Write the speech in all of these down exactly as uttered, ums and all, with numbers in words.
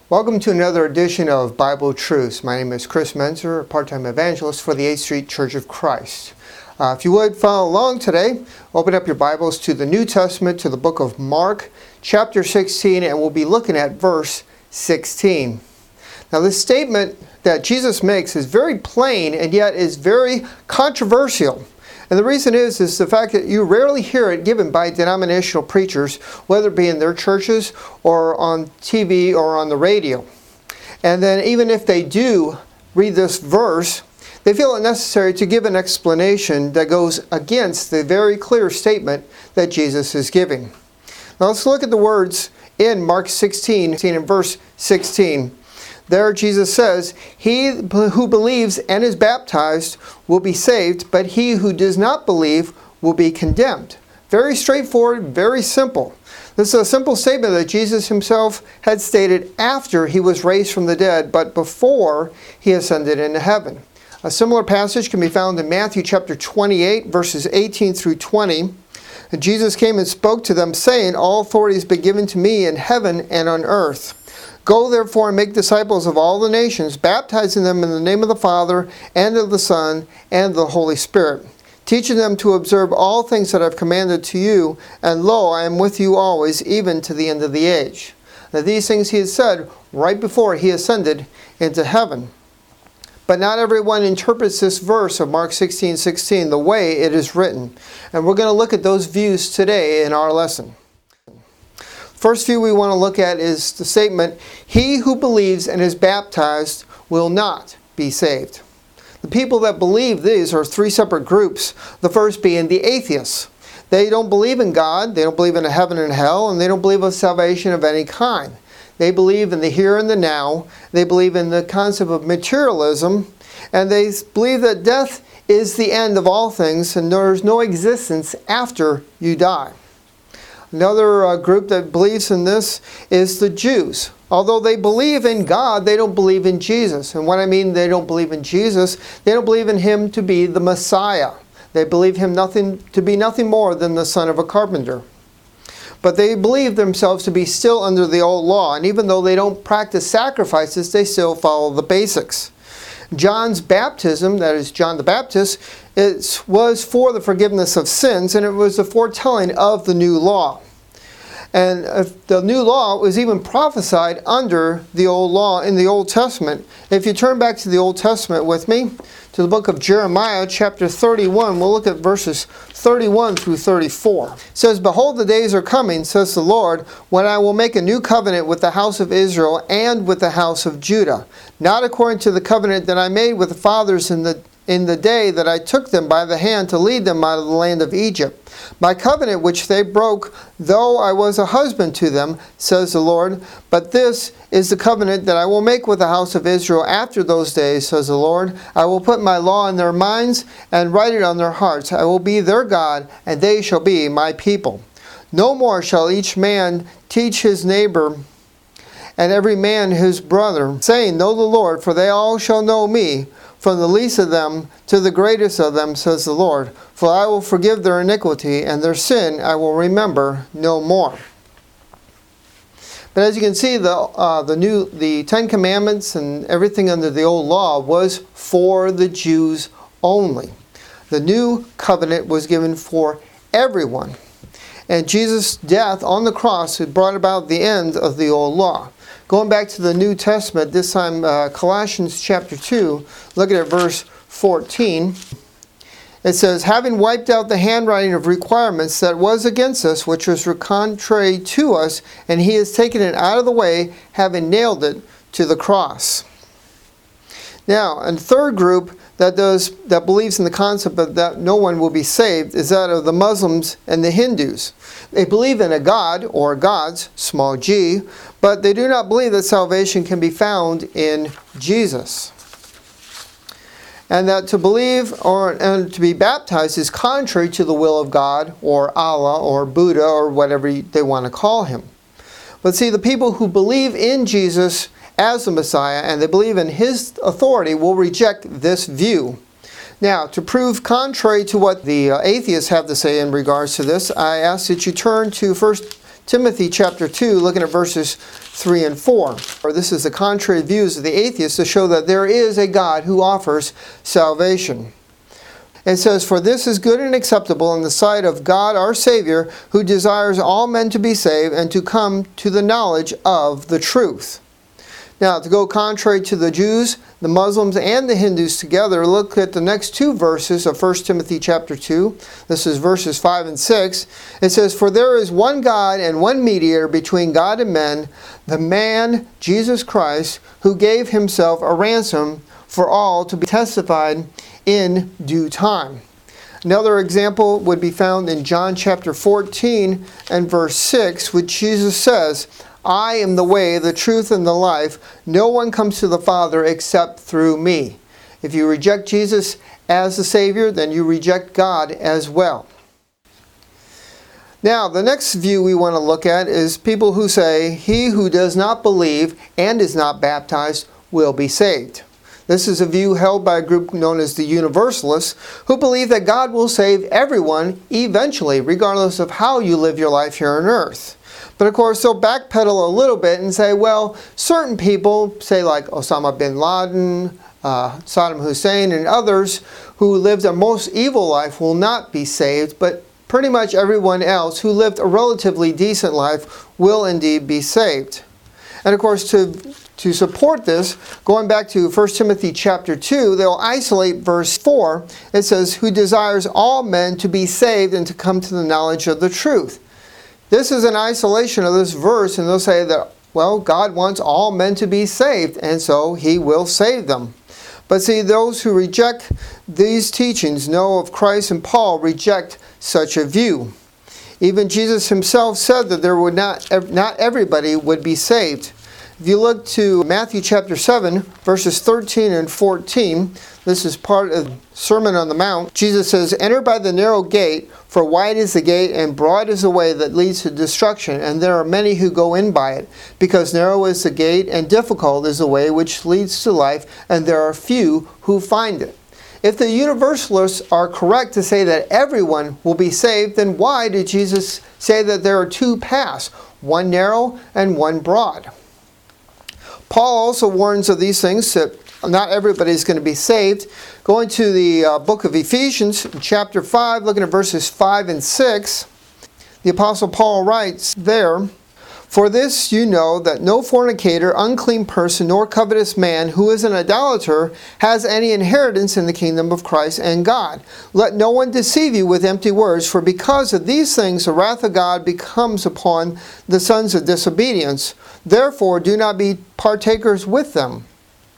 Welcome to another edition of Bible Truths. My name is Chris Menzer, a part-time evangelist for the eighth Street Church of Christ. Uh, if you would follow along today, open up your Bibles to the New Testament, to the book of Mark, chapter sixteen, and we'll be looking at verse sixteen. Now, this statement that Jesus makes is very plain and yet is very controversial. And the reason is, is the fact that you rarely hear it given by denominational preachers, whether it be in their churches or on T V or on the radio. And then even if they do read this verse, they feel it necessary to give an explanation that goes against the very clear statement that Jesus is giving. Now let's look at the words in Mark sixteen, in verse sixteen. There Jesus says, "He who believes and is baptized will be saved, but he who does not believe will be condemned." Very straightforward, very simple. This is a simple statement that Jesus himself had stated after he was raised from the dead, but before he ascended into heaven. A similar passage can be found in Matthew chapter twenty-eight, verses eighteen through twenty. And Jesus came and spoke to them, saying, "All authority has been given to me in heaven and on earth. Go therefore and make disciples of all the nations, baptizing them in the name of the Father, and of the Son, and of the Holy Spirit, teaching them to observe all things that I have commanded to you, and lo, I am with you always, even to the end of the age." Now these things he had said right before he ascended into heaven. But not everyone interprets this verse of Mark sixteen sixteen the way it is written. And we're going to look at those views today in our lesson. First view we want to look at is the statement, "He who believes and is baptized will not be saved." The people that believe these are three separate groups. The first being the atheists. They don't believe in God, they don't believe in a heaven and hell, and they don't believe in salvation of any kind. They believe in the here and the now. They believe in the concept of materialism, and they believe that death is the end of all things and there is no existence after you die. Another uh, group that believes in this is the Jews. Although they believe in God, they don't believe in Jesus. And what I mean they don't believe in Jesus, they don't believe in him to be the Messiah. They believe him nothing to be nothing more than the son of a carpenter. But they believe themselves to be still under the old law. And even though they don't practice sacrifices, they still follow the basics. John's baptism, that is John the Baptist, it was for the forgiveness of sins, and it was a foretelling of the new law. And the new law was even prophesied under the old law in the Old Testament. If you turn back to the Old Testament with me, to the book of Jeremiah, chapter thirty-one, we'll look at verses thirty-one through thirty-four. It says, "Behold, the days are coming, says the Lord, when I will make a new covenant with the house of Israel and with the house of Judah, not according to the covenant that I made with the fathers in the in the day that I took them by the hand to lead them out of the land of Egypt. My covenant which they broke, though I was a husband to them, says the Lord. But this is the covenant that I will make with the house of Israel after those days, says the Lord. I will put my law in their minds and write it on their hearts. I will be their God, and they shall be my people. No more shall each man teach his neighbor and every man his brother, saying, Know the Lord, for they all shall know me, from the least of them to the greatest of them, says the Lord. For I will forgive their iniquity, and their sin I will remember no more." But as you can see, the uh, the new the Ten Commandments and everything under the old law was for the Jews only. The new covenant was given for everyone. And Jesus' death on the cross had brought about the end of the old law. Going back to the New Testament, this time uh, Colossians chapter two, look at verse fourteen. It says, "Having wiped out the handwriting of requirements that was against us, which was contrary to us, and he has taken it out of the way, having nailed it to the cross." Now, a third group that does that believes in the concept of that no one will be saved is that of the Muslims and the Hindus. They believe in a God or gods, small g, but they do not believe that salvation can be found in Jesus. And that to believe or and to be baptized is contrary to the will of God or Allah or Buddha or whatever they want to call him. But see, the people who believe in Jesus as the Messiah and they believe in his authority will reject this view. Now, to prove contrary to what the uh, atheists have to say in regards to this, I ask that you turn to First Timothy chapter two, looking at verses three and four. Or this is the contrary views of the atheists to show that there is a God who offers salvation. It says, "For this is good and acceptable in the sight of God our Savior, who desires all men to be saved and to come to the knowledge of the truth." Now, to go contrary to the Jews, the Muslims, and the Hindus together, look at the next two verses of First Timothy chapter two. This is verses five and six. It says, "For there is one God and one mediator between God and men, the man, Jesus Christ, who gave himself a ransom for all to be testified in due time." Another example would be found in John chapter fourteen and verse six, which Jesus says, "I am the way, the truth, and the life. No one comes to the Father except through me." If you reject Jesus as the Savior, then you reject God as well. Now, the next view we want to look at is people who say, "He who does not believe and is not baptized will be saved." This is a view held by a group known as the Universalists, who believe that God will save everyone eventually, regardless of how you live your life here on earth. But of course, they'll backpedal a little bit and say, well, certain people, say like Osama bin Laden, uh, Saddam Hussein, and others who lived a most evil life will not be saved, but pretty much everyone else who lived a relatively decent life will indeed be saved. And of course, to, to support this, going back to First Timothy chapter two, they'll isolate verse four. It says, "Who desires all men to be saved and to come to the knowledge of the truth." This is an isolation of this verse, and they'll say that, well, God wants all men to be saved, and so He will save them. But see, those who reject these teachings know of Christ, and Paul reject such a view. Even Jesus Himself said that there would not, not everybody would be saved. If you look to Matthew chapter seven, verses thirteen and fourteen, this is part of the Sermon on the Mount. Jesus says, "Enter by the narrow gate, for wide is the gate and broad is the way that leads to destruction, and there are many who go in by it. Because narrow is the gate and difficult is the way which leads to life, and there are few who find it." If the Universalists are correct to say that everyone will be saved, then why did Jesus say that there are two paths, one narrow and one broad? Paul also warns of these things, that not everybody is going to be saved. Going to the uh, book of Ephesians, chapter five, looking at verses five and six, the Apostle Paul writes there, "For this you know, that no fornicator, unclean person, nor covetous man who is an idolater has any inheritance in the kingdom of Christ and God. Let no one deceive you with empty words, for because of these things the wrath of God becomes upon the sons of disobedience. Therefore do not be partakers with them."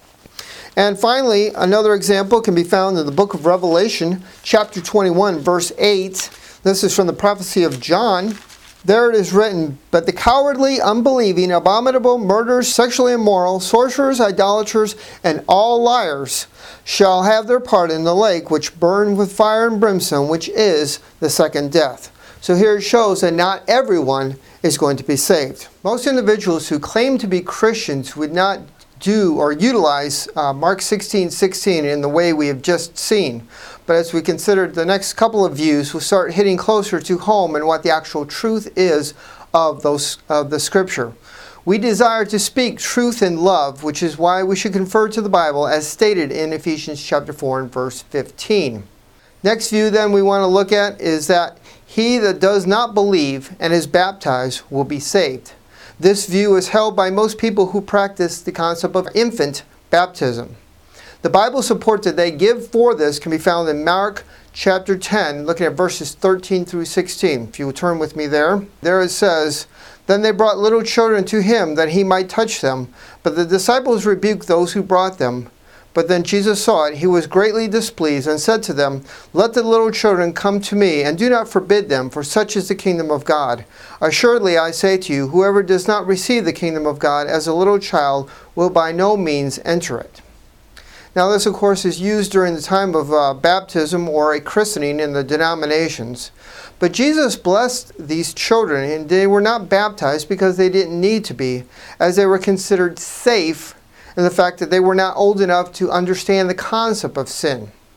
And finally, another example can be found in the book of Revelation, chapter twenty-one, verse eight. This is from the prophecy of John. There it is written, "But the cowardly, unbelieving, abominable, murderers, sexually immoral, sorcerers, idolaters, and all liars shall have their part in the lake which burns with fire and brimstone, which is the second death." So here it shows that not everyone is going to be saved. Most individuals who claim to be Christians would not do or utilize uh, Mark sixteen sixteen in the way we have just seen. But as we consider the next couple of views, we'll start hitting closer to home and what the actual truth is of those of the Scripture. We desire to speak truth in love, which is why we should confer to the Bible as stated in Ephesians chapter four and verse fifteen. Next view then we want to look at is that he that does not believe and is baptized will be saved. This view is held by most people who practice the concept of infant baptism. The Bible support that they give for this can be found in Mark chapter ten, looking at verses thirteen through sixteen. If you will turn with me there. There it says, "Then they brought little children to him, that he might touch them. But the disciples rebuked those who brought them. But then Jesus saw it, he was greatly displeased, and said to them, Let the little children come to me, and do not forbid them, for such is the kingdom of God. Assuredly I say to you, whoever does not receive the kingdom of God as a little child will by no means enter it." Now this, of course, is used during the time of uh, baptism or a christening in the denominations. But Jesus blessed these children, and they were not baptized because they didn't need to be, as they were considered safe in the fact that they were not old enough to understand the concept of sin.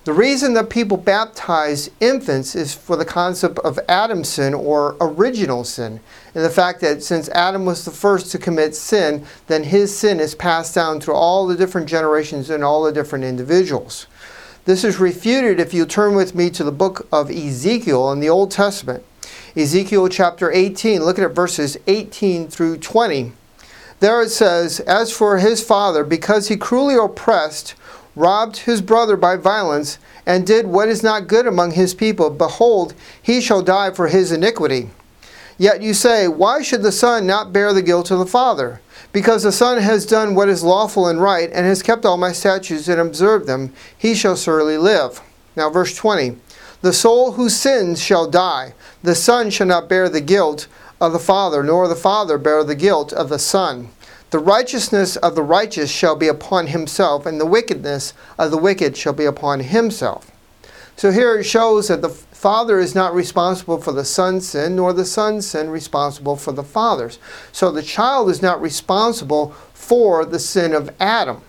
The reason that people baptize infants is for the concept of Adam's sin, or original sin, and the fact that since Adam was the first to commit sin, then his sin is passed down through all the different generations and all the different individuals. This is refuted if you turn with me to the book of Ezekiel in the Old Testament. Ezekiel chapter eighteen, looking at verses eighteen through twenty. There it says, "As for his father, because he cruelly oppressed, robbed his brother by violence, and did what is not good among his people, behold, he shall die for his iniquity. Yet you say, why should the son not bear the guilt of the father? Because the son has done what is lawful and right, and has kept all my statutes and observed them, he shall surely live." Now verse twenty. "The soul who sins shall die. The son shall not bear the guilt of the father, nor the father bear the guilt of the son. The righteousness of the righteous shall be upon himself, and the wickedness of the wicked shall be upon himself." So here it shows that the father is not responsible for the son's sin, nor the son's sin responsible for the father's. So the child is not responsible for the sin of Adam.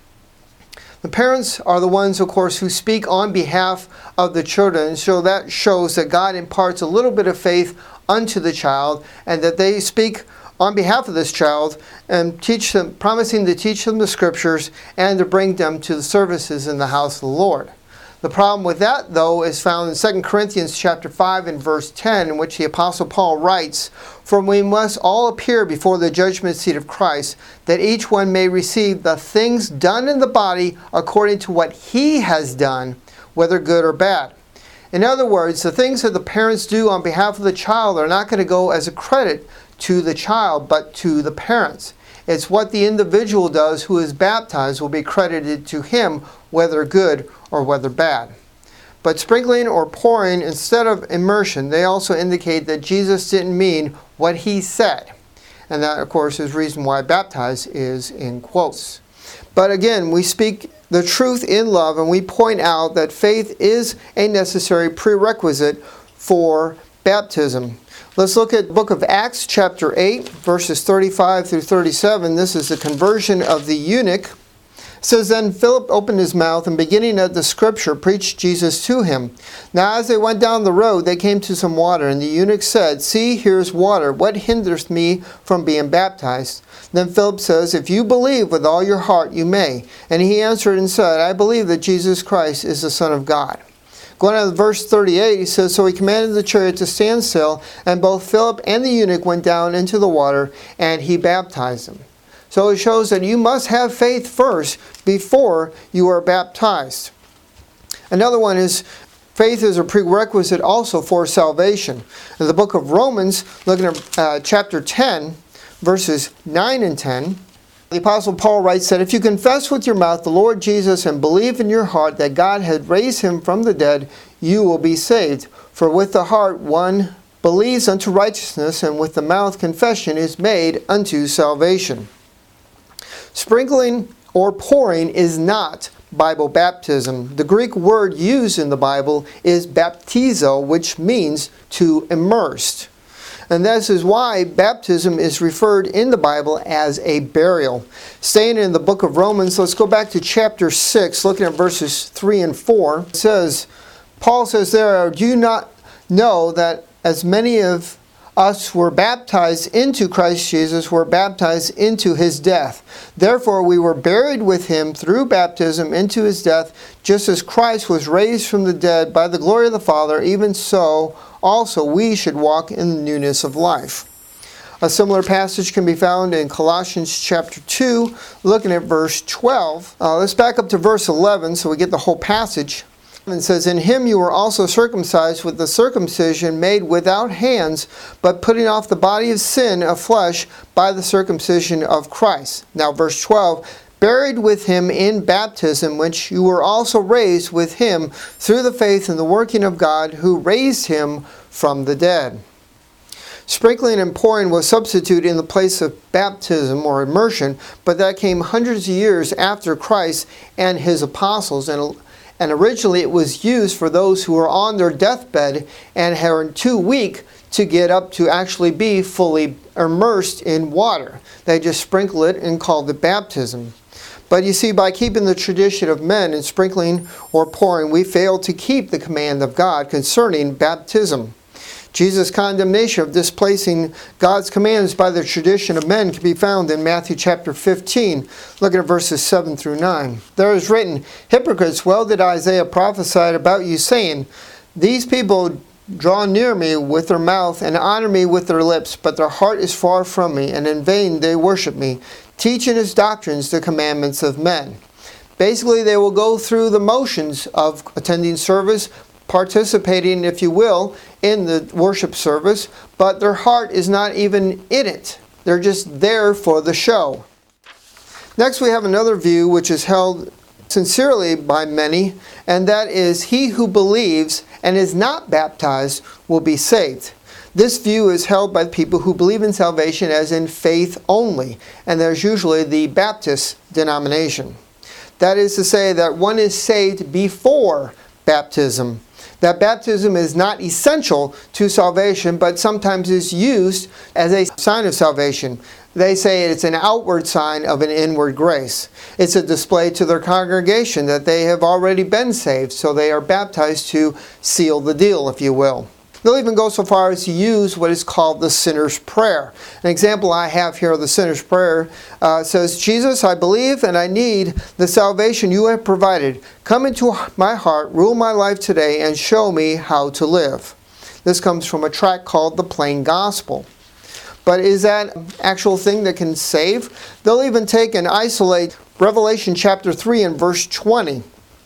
The parents are the ones, of course, who speak on behalf of the children. So that shows that God imparts a little bit of faith unto the child, and that they speak on behalf of this child and teach them, promising to teach them the scriptures and to bring them to the services in the house of the Lord. The problem with that, though, is found in Second Corinthians chapter five and verse ten, in which the Apostle Paul writes, "For we must all appear before the judgment seat of Christ, that each one may receive the things done in the body according to what he has done, whether good or bad." In other words, the things that the parents do on behalf of the child are not going to go as a credit to the child, but to the parents. It's what the individual does who is baptized will be credited to him, whether good or whether bad. But sprinkling or pouring instead of immersion, they also indicate that Jesus didn't mean what he said. And that, of course, is the reason why baptize is in quotes. But again, we speak the truth in love, and we point out that faith is a necessary prerequisite for baptism. Let's look at the book of Acts chapter eight, verses thirty-five through thirty-seven. This is the conversion of the eunuch. It says, "Then Philip opened his mouth, and beginning at the scripture, preached Jesus to him. Now as they went down the road, they came to some water, and the eunuch said, 'See, here is water. What hinders me from being baptized?' Then Philip says, 'If you believe with all your heart, you may.' And he answered and said, 'I believe that Jesus Christ is the Son of God.'" Going on to verse thirty-eight, he says, "So he commanded the chariot to stand still, and both Philip and the eunuch went down into the water, and he baptized them." So it shows that you must have faith first before you are baptized. Another one is faith is a prerequisite also for salvation. In the book of Romans, looking at uh, chapter ten, verses nine and ten, the Apostle Paul writes that if you confess with your mouth the Lord Jesus and believe in your heart that God had raised him from the dead, you will be saved. For with the heart one believes unto righteousness, and with the mouth confession is made unto salvation. Sprinkling or pouring is not Bible baptism. The Greek word used in the Bible is baptizo, which means to immerse. And this is why baptism is referred in the Bible as a burial. Staying in the book of Romans, let's go back to chapter six, looking at verses three and four. It says, Paul says there, "Do you not know that as many of us were baptized into Christ Jesus were baptized into his death? Therefore we were buried with him through baptism into his death, just as Christ was raised from the dead by the glory of the Father, even so also we should walk in the newness of life." A similar passage can be found in Colossians chapter two, looking at verse twelve. Uh, let's back up to verse eleven so we get the whole passage. It says, "In him you were also circumcised with the circumcision made without hands, but putting off the body of sin of flesh by the circumcision of Christ." Now verse twelve, "Buried with him in baptism, which you were also raised with him through the faith in the working of God, who raised him from the dead." Sprinkling and pouring was substitute in the place of baptism or immersion, but that came hundreds of years after Christ and his apostles, and And originally it was used for those who were on their deathbed and were too weak to get up to actually be fully immersed in water. They just sprinkle it and called it baptism. But you see, by keeping the tradition of men and sprinkling or pouring, we fail to keep the command of God concerning baptism. Jesus' condemnation of displacing God's commands by the tradition of men can be found in Matthew chapter fifteen. Look at verses seven through nine. There is written, "Hypocrites, well did Isaiah prophesy about you, saying, These people draw near me with their mouth and honor me with their lips, but their heart is far from me, and in vain they worship me, teaching as doctrines the commandments of men." Basically, they will go through the motions of attending service, participating, if you will, in the worship service, but their heart is not even in it. They're just there for the show. Next, we have another view which is held sincerely by many, and that is, he who believes and is not baptized will be saved. This view is held by people who believe in salvation as in faith only, and there's usually the Baptist denomination. That is to say that one is saved before baptism. That baptism is not essential to salvation, but sometimes is used as a sign of salvation. They say it's an outward sign of an inward grace. It's a display to their congregation that they have already been saved, so they are baptized to seal the deal, if you will. They'll even go so far as to use what is called the sinner's prayer. An example I have here of the sinner's prayer uh, says, "Jesus, I believe and I need the salvation you have provided. Come into my heart, rule my life today, and show me how to live." This comes from a tract called The Plain Gospel. But is that an actual thing that can save? They'll even take and isolate Revelation chapter three and verse twenty.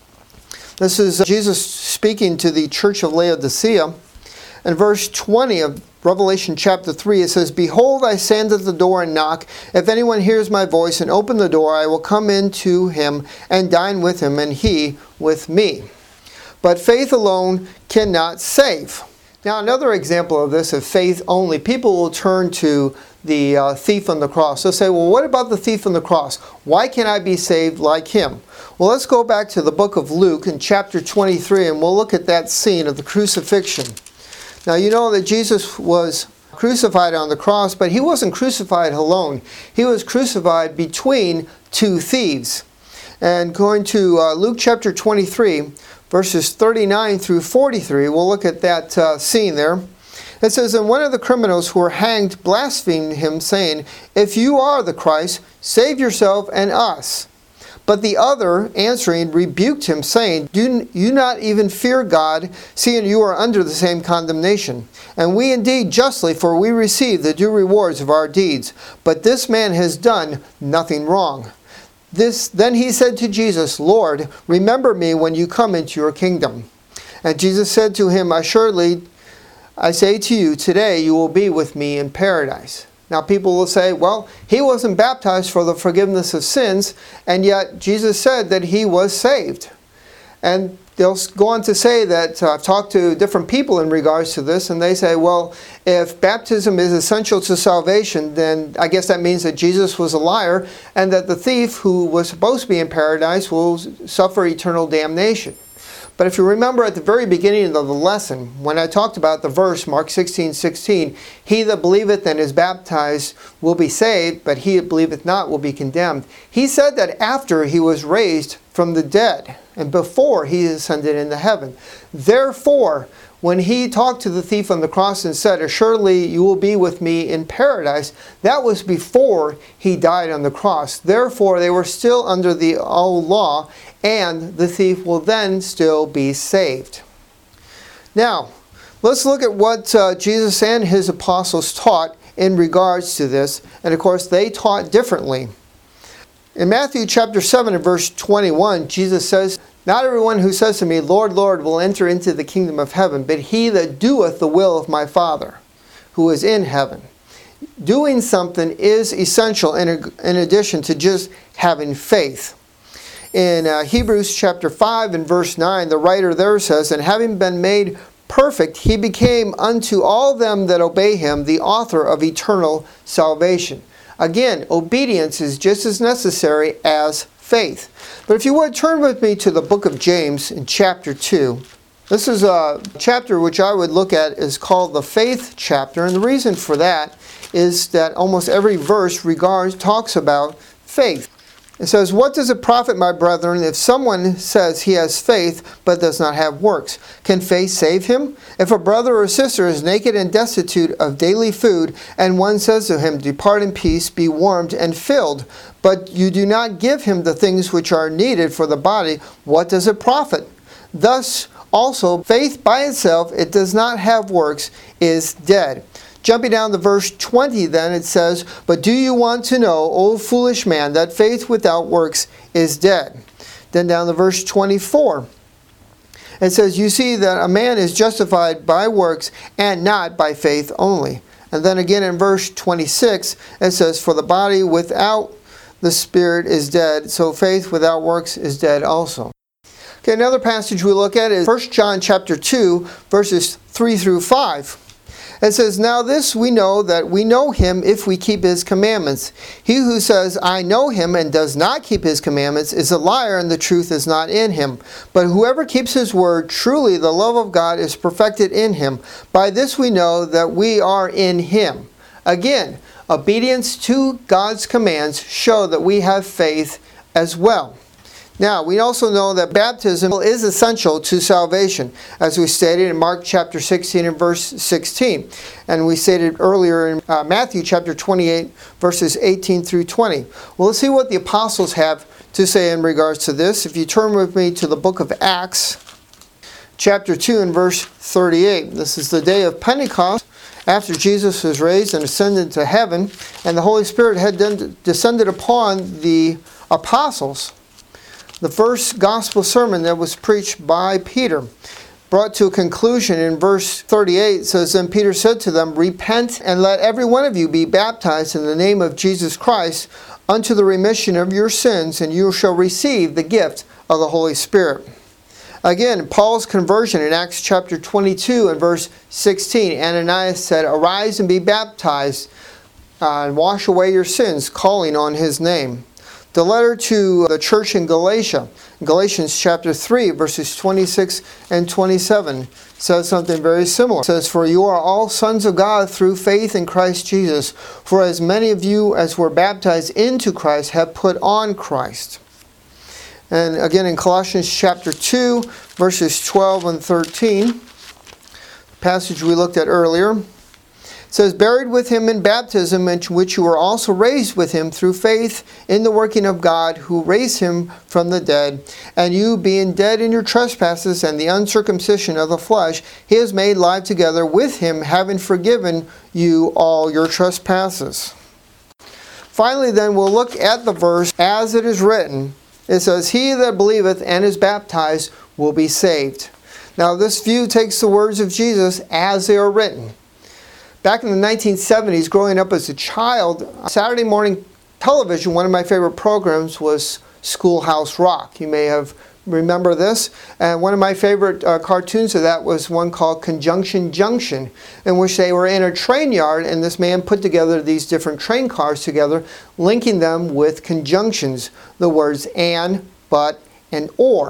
This is Jesus speaking to the church of Laodicea. In verse twenty of Revelation chapter three, it says, "Behold, I stand at the door and knock. If anyone hears my voice and open the door, I will come in to him and dine with him, and he with me." But faith alone cannot save. Now, another example of this, of faith only, people will turn to the uh, thief on the cross. They'll say, well, what about the thief on the cross? Why can't I be saved like him? Well, let's go back to the book of Luke in chapter twenty-three, and we'll look at that scene of the crucifixion. Now, you know that Jesus was crucified on the cross, but he wasn't crucified alone. He was crucified between two thieves. And going to uh, Luke chapter twenty-three, verses thirty-nine through forty-three, we'll look at that uh, scene there. It says, "And one of the criminals who were hanged blasphemed him, saying, 'If you are the Christ, save yourself and us.' But the other, answering, rebuked him, saying, 'Do you not even fear God, seeing you are under the same condemnation? And we indeed justly, for we receive the due rewards of our deeds. But this man has done nothing wrong.' This, then he said to Jesus, 'Lord, remember me when you come into your kingdom.' And Jesus said to him, 'Assuredly, I say to you, today you will be with me in paradise.'" Now people will say, well, he wasn't baptized for the forgiveness of sins, and yet Jesus said that he was saved. And they'll go on to say that, uh, I've talked to different people in regards to this, and they say, well, if baptism is essential to salvation, then I guess that means that Jesus was a liar, and that the thief who was supposed to be in paradise will suffer eternal damnation. But if you remember at the very beginning of the lesson, when I talked about the verse, Mark sixteen sixteen, "He that believeth and is baptized will be saved, but he that believeth not will be condemned." He said that after he was raised from the dead, and before he ascended into heaven. Therefore, when he talked to the thief on the cross and said, "Assuredly you will be with me in paradise," that was before he died on the cross. Therefore, they were still under the old law, and the thief will then still be saved. Now, let's look at what uh, Jesus and his apostles taught in regards to this. And of course, they taught differently. In Matthew chapter seven and verse twenty-one, Jesus says, "Not everyone who says to me, 'Lord, Lord,' will enter into the kingdom of heaven, but he that doeth the will of my Father, who is in heaven." Doing something is essential in, in addition to just having faith. In uh, Hebrews chapter five and verse nine, the writer there says, "And having been made perfect, he became unto all them that obey him the author of eternal salvation." Again, obedience is just as necessary as faith. But if you would, turn with me to the book of James in chapter two. This is a chapter which I would look at is called the faith chapter. And the reason for that is that almost every verse regards talks about faith. It says, "What does it profit, my brethren, if someone says he has faith but does not have works? Can faith save him? If a brother or sister is naked and destitute of daily food, and one says to him, 'Depart in peace, be warmed and filled,' but you do not give him the things which are needed for the body, what does it profit? Thus also faith by itself, it does not have works, is dead." Jumping down to verse twenty then, it says, "But do you want to know, O foolish man, that faith without works is dead?" Then down to verse twenty-four, it says, "You see that a man is justified by works and not by faith only." And then again in verse twenty-six, it says, "For the body without the spirit is dead, so faith without works is dead also." Okay, another passage we look at is First John chapter two, verses three through five. It says, "Now this we know, that we know him if we keep his commandments. He who says, 'I know him,' and does not keep his commandments is a liar, and the truth is not in him. But whoever keeps his word, truly the love of God is perfected in him. By this we know that we are in him." Again, obedience to God's commands show that we have faith as well. Now, we also know that baptism is essential to salvation, as we stated in Mark chapter sixteen and verse sixteen. And we stated earlier in uh, Matthew chapter twenty-eight, verses eighteen through twenty. Well, let's see what the apostles have to say in regards to this. If you turn with me to the book of Acts, chapter two and verse thirty-eight. This is the day of Pentecost, after Jesus was raised and ascended to heaven, and the Holy Spirit had descended upon the apostles. The first gospel sermon that was preached by Peter, brought to a conclusion in verse thirty-eight, says, "Then Peter said to them, 'Repent, and let every one of you be baptized in the name of Jesus Christ unto the remission of your sins, and you shall receive the gift of the Holy Spirit.'" Again, Paul's conversion in Acts chapter twenty-two and verse sixteen, Ananias said, "Arise and be baptized, uh, and wash away your sins, calling on his name." The letter to the church in Galatia, Galatians chapter three, verses twenty-six and twenty-seven, says something very similar. It says, "For you are all sons of God through faith in Christ Jesus. For as many of you as were baptized into Christ have put on Christ." And again in Colossians chapter two, verses twelve and thirteen, the passage we looked at earlier, it says, "Buried with him in baptism, in which you were also raised with him through faith in the working of God, who raised him from the dead. And you, being dead in your trespasses and the uncircumcision of the flesh, he has made live together with him, having forgiven you all your trespasses." Finally then, we'll look at the verse as it is written. It says, "He that believeth and is baptized will be saved." Now this view takes the words of Jesus as they are written. Back in the nineteen seventies, growing up as a child, Saturday morning television, one of my favorite programs was Schoolhouse Rock. You may have remember this. And one of my favorite uh, cartoons of that was one called Conjunction Junction, in which they were in a train yard, and this man put together these different train cars together, linking them with conjunctions, the words and, but, and or.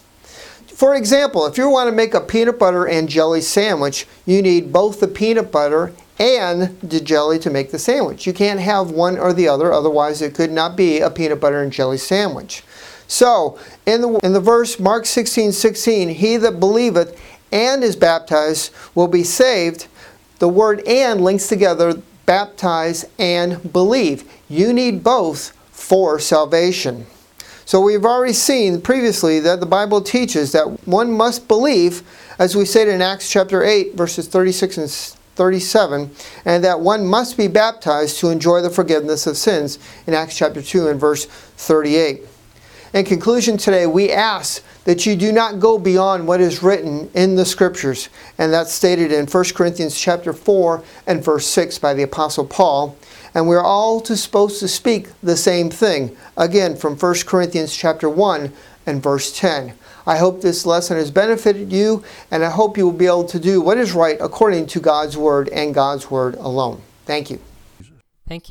For example, if you want to make a peanut butter and jelly sandwich, you need both the peanut butter and the jelly to make the sandwich. You can't have one or the other, otherwise it could not be a peanut butter and jelly sandwich. So, in the, in the verse Mark sixteen sixteen, "He that believeth and is baptized will be saved," the word "and" links together baptize and believe. You need both for salvation. So we've already seen previously that the Bible teaches that one must believe, as we stated in Acts chapter eight, verses thirty-six and thirty-seven, and that one must be baptized to enjoy the forgiveness of sins in Acts chapter two and verse thirty-eight. In conclusion today, we ask that you do not go beyond what is written in the Scriptures, and that's stated in First Corinthians chapter four and verse six by the Apostle Paul. And we're all to, supposed to speak the same thing, again from First Corinthians chapter one and verse ten. I hope this lesson has benefited you, and I hope you will be able to do what is right according to God's Word and God's Word alone. Thank you.